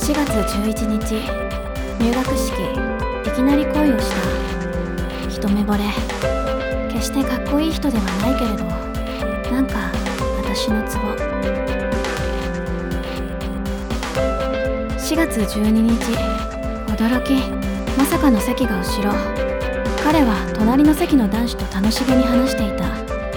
4月11日、入学式。いきなり恋をした。一目惚れ。決してかっこいい人ではないけれど、なんか私のツボ。4月12日、驚き。まさかの席が後ろ。彼は隣の席の男子と楽しげに話していた。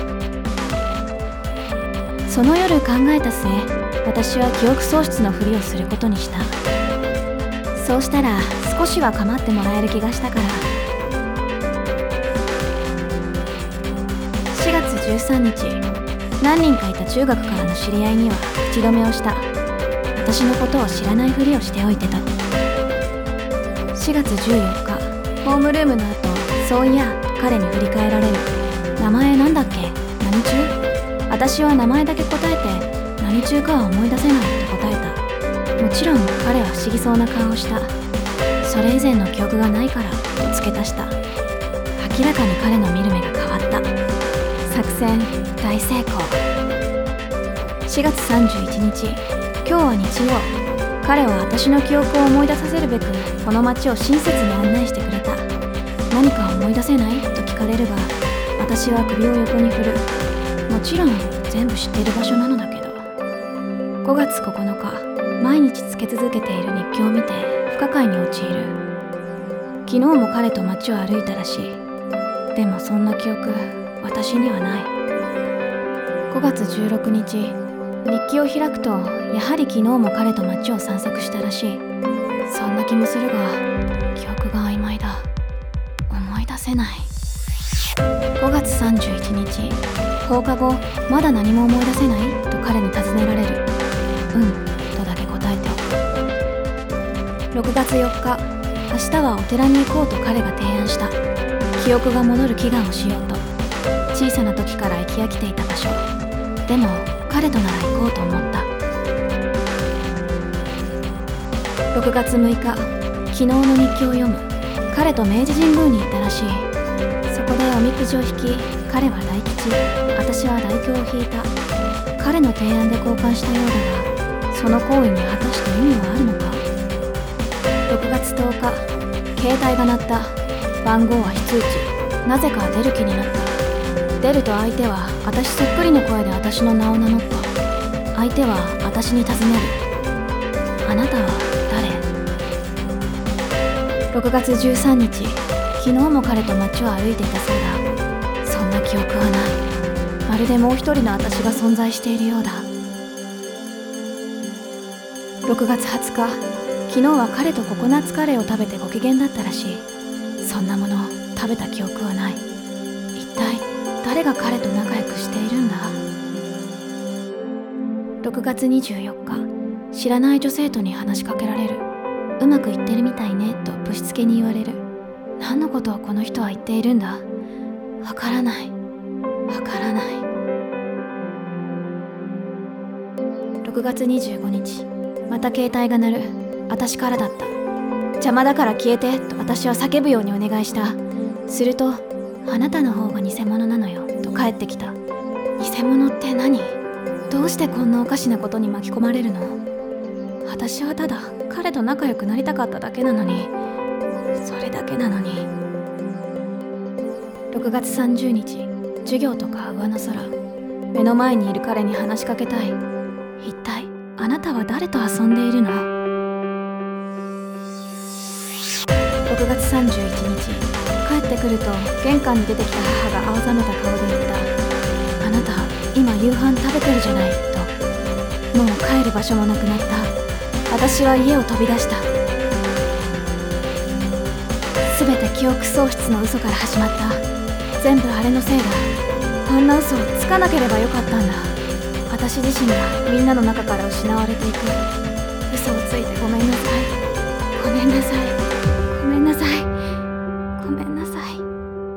その夜考えた末、私は記憶喪失のふりをすることにした。そうしたら少しは構ってもらえる気がしたから。4月13日、何人かいた中学からの知り合いには口止めをした。私のことを知らないふりをしておいてと。4月14日、ホームルームの後、そういやと彼に振り返られる。名前なんだっけ？何中？私は名前だけ答えて、何中かは思い出せないと答えた。もちろん彼は不思議そうな顔をした。それ以前の記憶がないからと付け足した。明らかに彼の見る目が変わった。作戦大成功。4月31日、今日は日曜。彼は私の記憶を思い出させるべくこの街を親切に案内してくれた。何か思い出せない？と聞かれるが、私は首を横に振る。もちろん全部知っている場所なのだけど。5月9日、毎日つけ続けている日記を見て不可解に陥る。昨日も彼と街を歩いたらしい。でもそんな記憶、私にはない。5月16日、日記を開くと、やはり昨日も彼と街を散策したらしい。そんな気もするが、記憶が曖昧だ。思い出せない。5月31日、放課後、まだ何も思い出せない？と彼に尋ねられる。とだけ答えておく。6月4日、明日はお寺に行こうと彼が提案した。記憶が戻る祈願をしようと。小さな時から行き飽きていた場所。でも彼となら行こうと思った。6月6日、昨日の日記を読む。彼と明治神宮に行ったらしい。そこでおみくじを引き、彼は大吉、私は大凶を引いた。彼の提案で交換したようだが、その行為に果たして意味はあるのか。6月10日、携帯が鳴った。番号は非通知。なぜか出る気になった。出ると相手は私そっくりの声で私の名を名乗った。相手は私に尋ねる。あなたは誰？6月13日、昨日も彼と街を歩いていたそうだ。そんな記憶はない。まるでもう一人の私が存在しているようだ。6月20日、昨日は彼とココナッツカレーを食べてご機嫌だったらしい。そんなもの食べた記憶はない。一体誰が彼と仲良くしているんだ。6月24日、知らない女生徒に話しかけられる。うまくいってるみたいねとぶしつけに言われる。何のことをこの人は言っているんだ。わからない。わからない。6月25日、また携帯が鳴る。私からだった。邪魔だから消えてと私は叫ぶようにお願いした。すると、あなたの方が偽物なのよと返ってきた。偽物って何？どうしてこんなおかしなことに巻き込まれるの？私はただ彼と仲良くなりたかっただけなのに。それだけなのに。6月30日、授業とか上の空。目の前にいる彼に話しかけたい。一体あなたは誰と遊んでいるの？6月31日、帰ってくると玄関に出てきた母が青ざめた顔で言った。あなた今夕飯食べてるじゃないと。もう帰る場所もなくなった。私は家を飛び出した。すべて記憶喪失の嘘から始まった。全部あれのせいだ。あんな嘘をつかなければよかったんだ。私自身がみんなの中から失われていく。嘘をついてごめんなさい。ごめんなさい。ごめんなさい。ごめんなさい。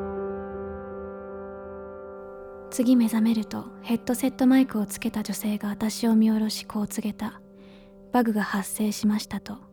次目覚めるとヘッドセットマイクをつけた女性が私を見下ろしこう告げた。バグが発生しましたと。